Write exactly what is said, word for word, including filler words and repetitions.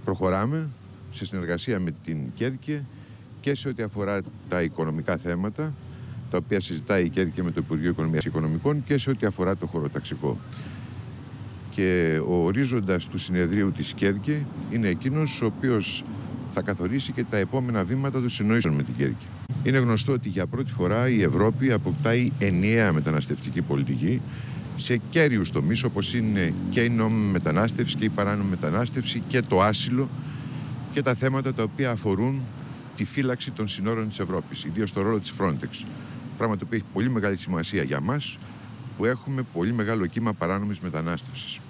Προχωράμε σε συνεργασία με την Κέρκυρα και σε ό,τι αφορά τα οικονομικά θέματα, τα οποία συζητάει η Κέρκυρα με το Υπουργείο Οικονομίας και Οικονομικών, και σε ό,τι αφορά το χωροταξικό. Και ο ορίζοντας του συνεδρίου της Κέρκυρα είναι εκείνος ο οποίος θα καθορίσει και τα επόμενα βήματα των συνοήσεων με την Κέρκυρα. Είναι γνωστό ότι για πρώτη φορά η Ευρώπη αποκτάει ενιαία μεταναστευτική πολιτική σε κέριους τομείς, όπως είναι και η νόμιμη μετανάστευση και η παράνομη μετανάστευση και το άσυλο και τα θέματα τα οποία αφορούν τη φύλαξη των συνόρων της Ευρώπης, ιδίως το ρόλο της Frontex. Πράγμα το οποίο έχει πολύ μεγάλη σημασία για μας, που έχουμε πολύ μεγάλο κύμα παράνομης μετανάστευσης.